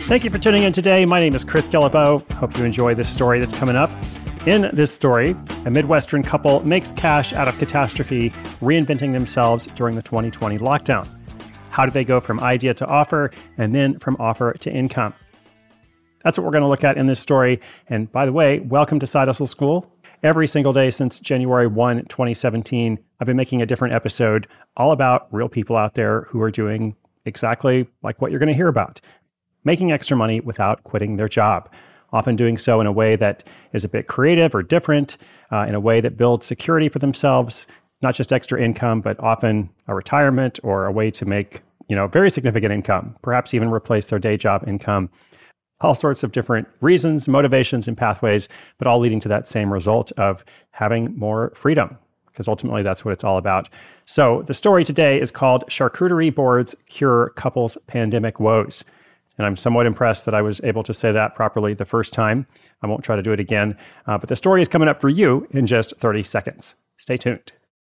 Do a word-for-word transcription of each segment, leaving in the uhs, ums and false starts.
Thank you for tuning in today. My name is Chris Guillebeau. Hope you enjoy this story that's coming up. In this story, a Midwestern couple makes cash out of catastrophe, reinventing themselves during the twenty twenty lockdown. How did they go from idea to offer, and then from offer to income? That's what we're going to look at in this story. And by the way, welcome to Side Hustle School. Every single day since January first, twenty seventeen, I've been making a different episode all about real people out there who are doing exactly like what you're going to hear about. Making extra money without quitting their job, often doing so in a way that is a bit creative or different, uh, in a way that builds security for themselves, not just extra income, but often a retirement or a way to make, you know, very significant income, perhaps even replace their day job income. All sorts of different reasons, motivations, and pathways, but all leading to that same result of having more freedom, because ultimately that's what it's all about. So the story today is called Charcuterie Boards Cure Couples Pandemic Woes. And I'm somewhat impressed that I was able to say that properly the first time. I won't try to do it again. Uh, but the story is coming up for you in just thirty seconds. Stay tuned.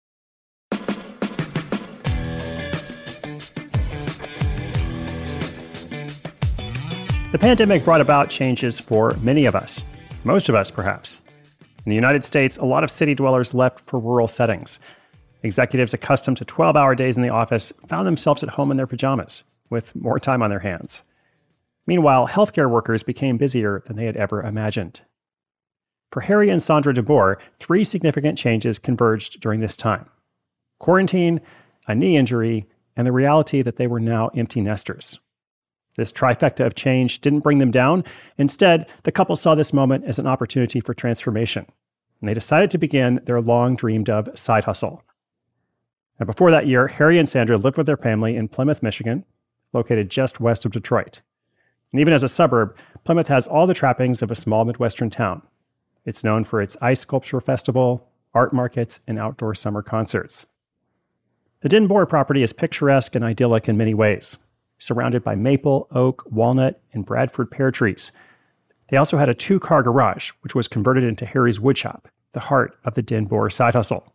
The pandemic brought about changes for many of us, most of us perhaps. In the United States, a lot of city dwellers left for rural settings. Executives accustomed to twelve-hour days in the office found themselves at home in their pajamas, with more time on their hands. Meanwhile, healthcare workers became busier than they had ever imagined. For Harry and Sandra DeBoer, three significant changes converged during this time: quarantine, a knee injury, and the reality that they were now empty nesters. This trifecta of change didn't bring them down. Instead, the couple saw this moment as an opportunity for transformation, and they decided to begin their long-dreamed-of side hustle. Now, before that year, Harry and Sandra lived with their family in Plymouth, Michigan, located just west of Detroit. And even as a suburb, Plymouth has all the trappings of a small Midwestern town. It's known for its ice sculpture festival, art markets, and outdoor summer concerts. The DeBoer property is picturesque and idyllic in many ways, surrounded by maple, oak, walnut, and Bradford pear trees. They also had a two-car garage, which was converted into Harry's woodshop, the heart of the DeBoer side hustle.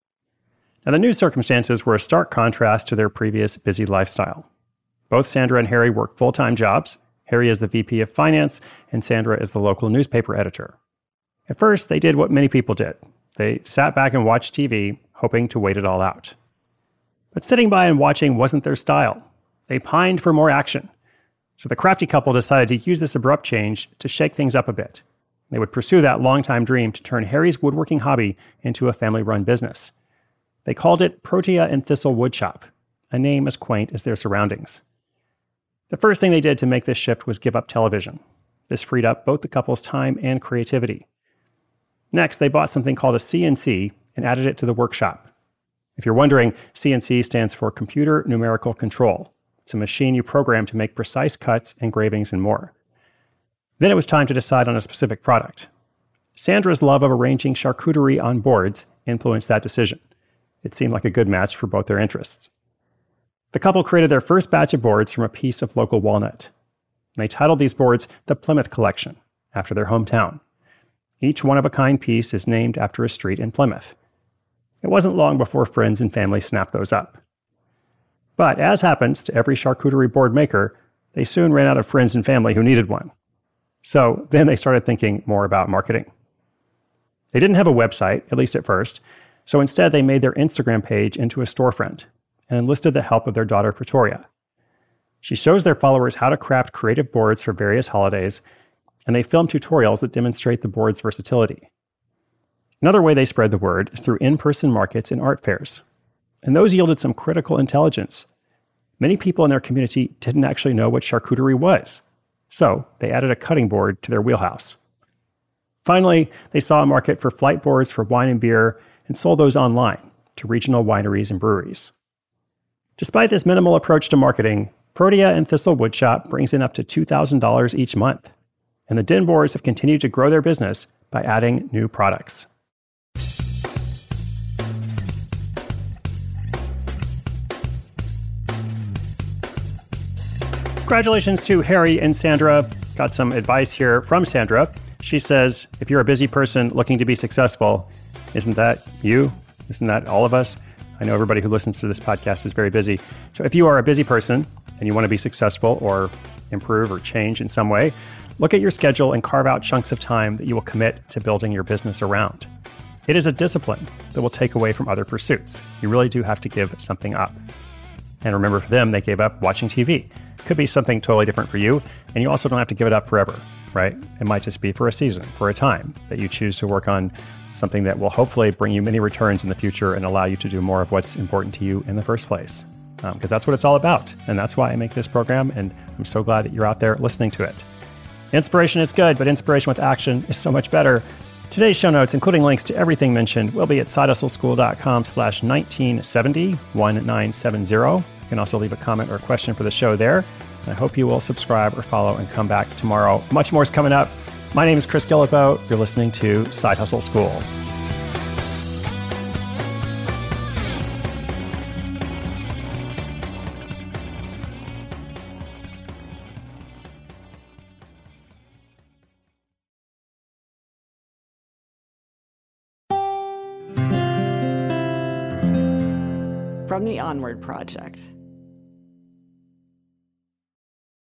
Now, the new circumstances were a stark contrast to their previous busy lifestyle. Both Sandra and Harry work full-time jobs. Harry is the V P of Finance, and Sandra is the local newspaper editor. At first, they did what many people did. They sat back and watched T V, hoping to wait it all out. But sitting by and watching wasn't their style. They pined for more action. So the crafty couple decided to use this abrupt change to shake things up a bit. They would pursue that longtime dream to turn Harry's woodworking hobby into a family-run business. They called it Protea and Thistle Woodshop, a name as quaint as their surroundings. The first thing they did to make this shift was give up television. This freed up both the couple's time and creativity. Next, they bought something called a C N C and added it to the workshop. If you're wondering, C N C stands for Computer Numerical Control. It's a machine you program to make precise cuts, engravings, and more. Then it was time to decide on a specific product. Sandra's love of arranging charcuterie on boards influenced that decision. It seemed like a good match for both their interests. The couple created their first batch of boards from a piece of local walnut. They titled these boards the Plymouth Collection, after their hometown. Each one-of-a-kind piece is named after a street in Plymouth. It wasn't long before friends and family snapped those up. But as happens to every charcuterie board maker, they soon ran out of friends and family who needed one. So then they started thinking more about marketing. They didn't have a website, at least at first, so instead they made their Instagram page into a storefront and enlisted the help of their daughter, Pretoria. She shows their followers how to craft creative boards for various holidays, and they film tutorials that demonstrate the board's versatility. Another way they spread the word is through in-person markets and art fairs. And those yielded some critical intelligence. Many people in their community didn't actually know what charcuterie was, so they added a cutting board to their wheelhouse. Finally, they saw a market for flight boards for wine and beer and sold those online to regional wineries and breweries. Despite this minimal approach to marketing, Protea and Thistle Woodshop brings in up to two thousand dollars each month, and the DeBoers have continued to grow their business by adding new products. Congratulations to Harry and Sandra. Got some advice here from Sandra. She says, if you're a busy person looking to be successful, isn't that you? Isn't that all of us? I know everybody who listens to this podcast is very busy. So if you are a busy person and you want to be successful or improve or change in some way, look at your schedule and carve out chunks of time that you will commit to building your business around. It is a discipline that will take away from other pursuits. You really do have to give something up. And remember, for them, they gave up watching T V. Could be something totally different for you, and you also don't have to give it up forever, right? It might just be for a season, for a time, that you choose to work on something that will hopefully bring you many returns in the future and allow you to do more of what's important to you in the first place. Because um, that's what it's all about. And that's why I make this program, and I'm so glad that you're out there listening to it. Inspiration is good, but inspiration with action is so much better. Today's show notes, including links to everything mentioned, will be at sidehustleschool.com slash 1970, 1970. You can also leave a comment or a question for the show there. I hope you will subscribe or follow and come back tomorrow. Much more is coming up. My name is Chris Guillebeau. You're listening to Side Hustle School. From the Onward Project.